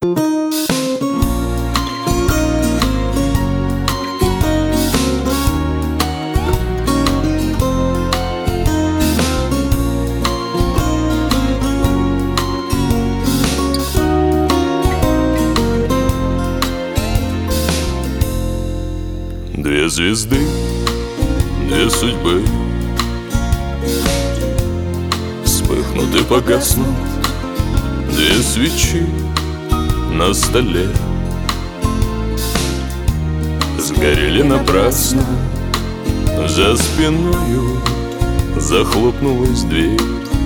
Две звезды, две судьбы вспыхнут и погаснут, две свечи на столе сгорели напрасно. За спиною захлопнулась дверь.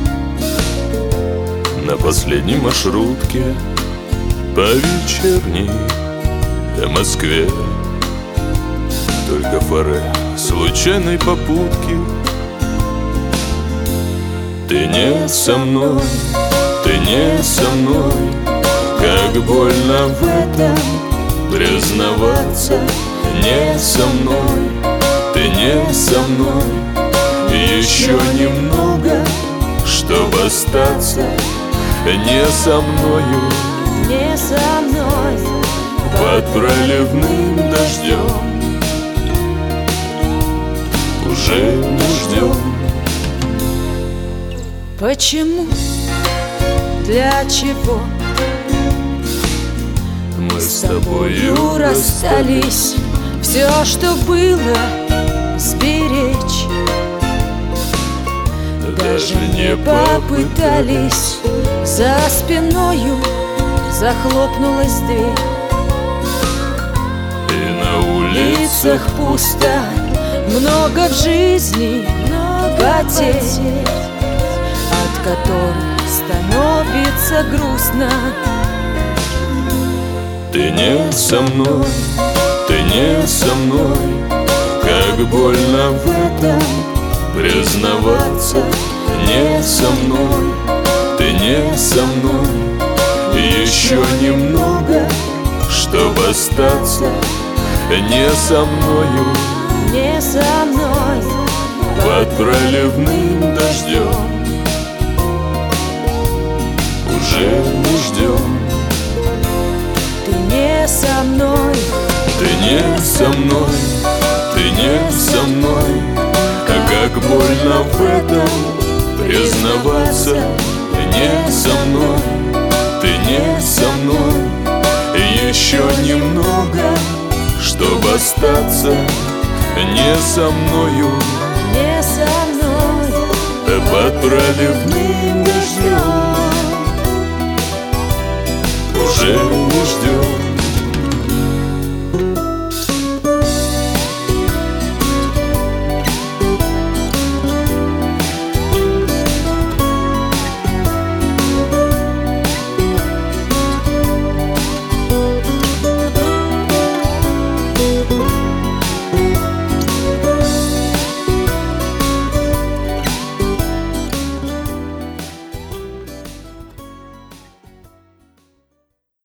На последней маршрутке по вечерней Москве только фары случайной попутки. Ты не со мной, ты не со мной, как больно в этом признаваться. Не со мной, ты не со мной, еще немного, чтобы остаться. Не со мною, не со мной, под проливным дождем уже не ждем. Почему? Для чего? Мы с тобою расстались. Все, что было, сберечь даже не попытались. За спиною захлопнулась дверь. И на улицах пусто, много в жизни, потерь, от которых становится грустно. ты не со мной, ты не со мной, как больно в этом признаваться. Не со мной, ты не со мной, еще немного, чтобы остаться. Не со мною, не со мной, под проливным дождем уже не ждем. ты не со мной, Ты не со мной, ты не со мной, как больно в этом признаваться. Не со мной, ты не со мной, еще немного, чтобы остаться. Не со мною, не со мной, под проливным дождем уже не ждем.